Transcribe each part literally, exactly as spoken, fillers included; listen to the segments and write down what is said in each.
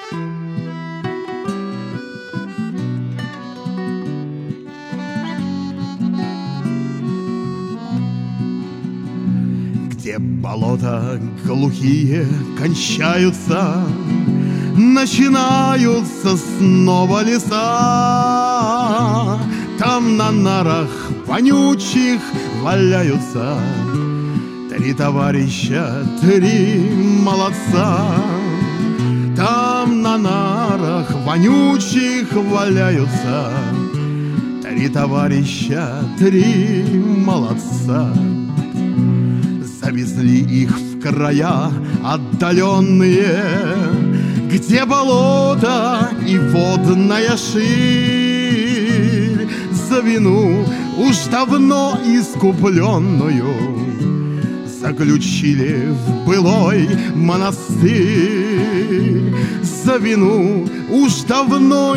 Где болота глухие кончаются, начинаются снова леса. Там на нарах вонючих валяются три товарища, три молодца. Там на нарах вонючих валяются три товарища, три молодца. Завезли их в края отдаленные, где болото и водная ширь. За вину уж давно искупленную заключили в былой монастырь. За вину уж давно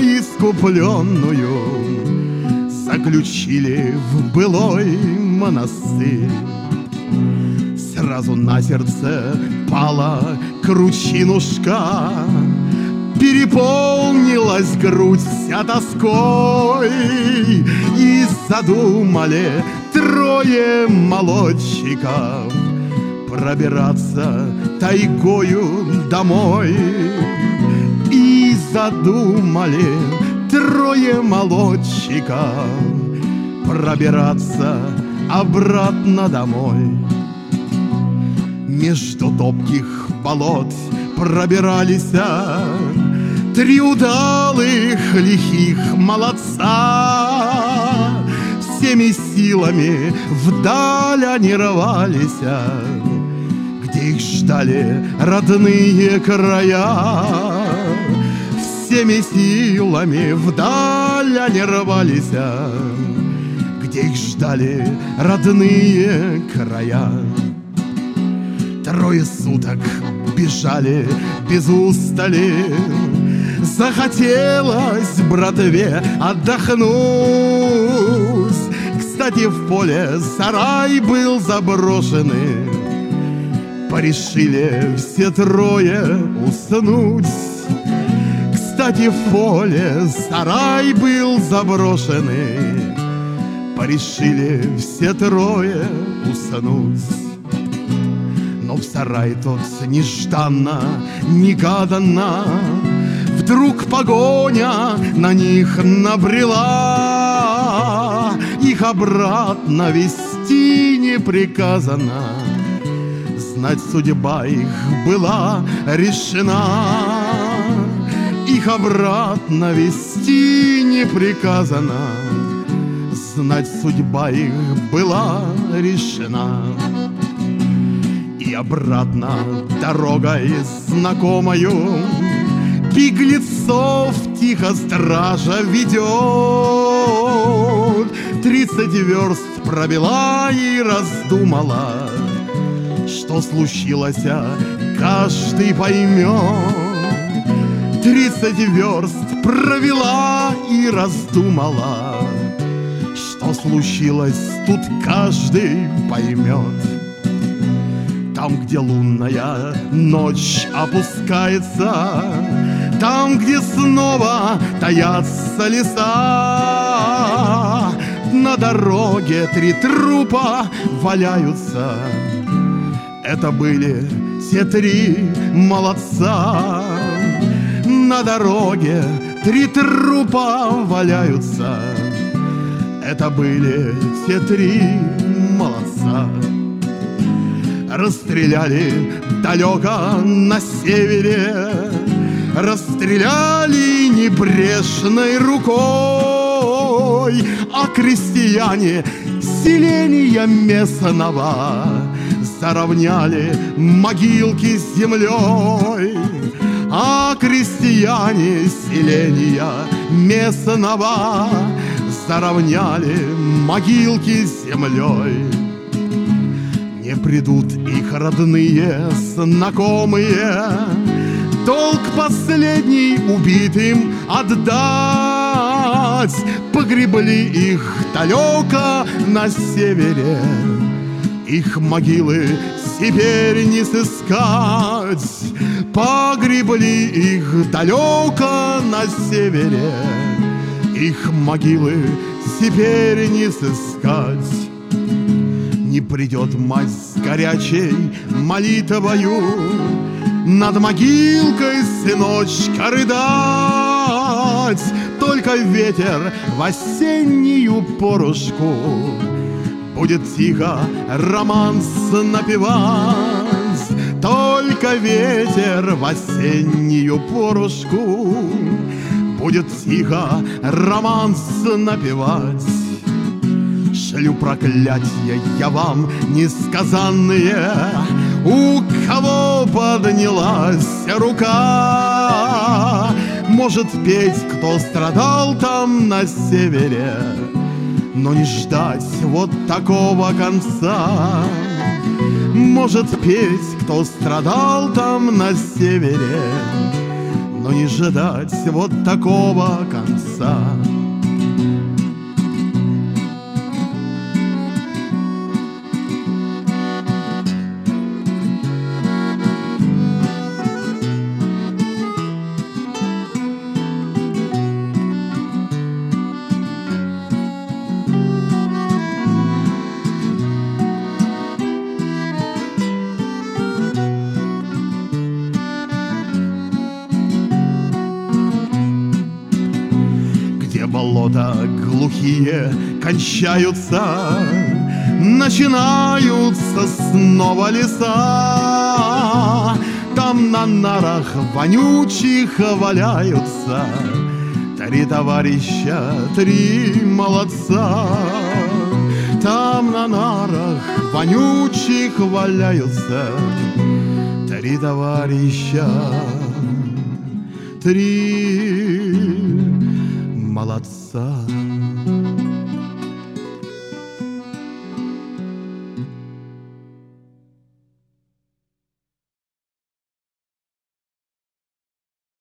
искупленную заключили в былой монастырь. Сразу на сердце пала кручинушка, переполнилась грудь вся тоской, и задумали трое молодчиков пробираться тайгою домой. И задумали трое молодчиков пробираться обратно домой. Между топких болот пробирались три удалых лихих молодца. Всеми силами вдаль они рвались, где их ждали родные края. Всеми силами вдаль они рвались, где их ждали родные края. Трое суток бежали без устали, захотелось братве отдохнуть. Кстати, в поле сарай был заброшенный, порешили все трое уснуть. Кстати, в поле сарай был заброшенный, порешили все трое уснуть. Но в сарай тот нежданно, негаданно вдруг погоня на них набрела. Их обратно вести не приказано, знать судьба их была решена. Их обратно вести не приказано, знать судьба их была решена. И обратно дорогой знакомою беглецов тихо стража ведет. Тридцать верст пробила и раздумала, что случилось, каждый поймет. Тридцать верст провела и раздумала, что случилось, тут каждый поймет. Там, где лунная ночь опускается, там, где снова таятся леса, на дороге три трупа валяются. Это были те три молодца. На дороге три трупа валяются. Это были те три молодца. Расстреляли далеко на севере, расстреляли небрежной рукой, а крестьяне селения местного заровняли могилки с землей. А крестьяне селения местного заровняли могилки с землей. Не придут их родные, знакомые, долг последний убитым отдать. Погребли их далеко на севере, Их могилы теперь не сыскать, погребли их далеко на севере. Их могилы теперь не сыскать. Не придет мать с горячей молитвою над могилкой сыночка рыдать. Только ветер в осеннюю порушку будет тихо романс напевать. Только ветер в осеннюю порушку будет тихо романс напевать. Шлю проклятия я вам несказанные, у кого поднялась рука. Может петь, кто страдал там на севере, но не ждать вот такого конца. Может петь, кто страдал там на севере, но не ждать вот такого конца. Болота глухие кончаются, начинаются снова леса. Там на нарах вонючих валяются три товарища, три молодца. Там на нарах вонючих валяются три товарища, три молодца.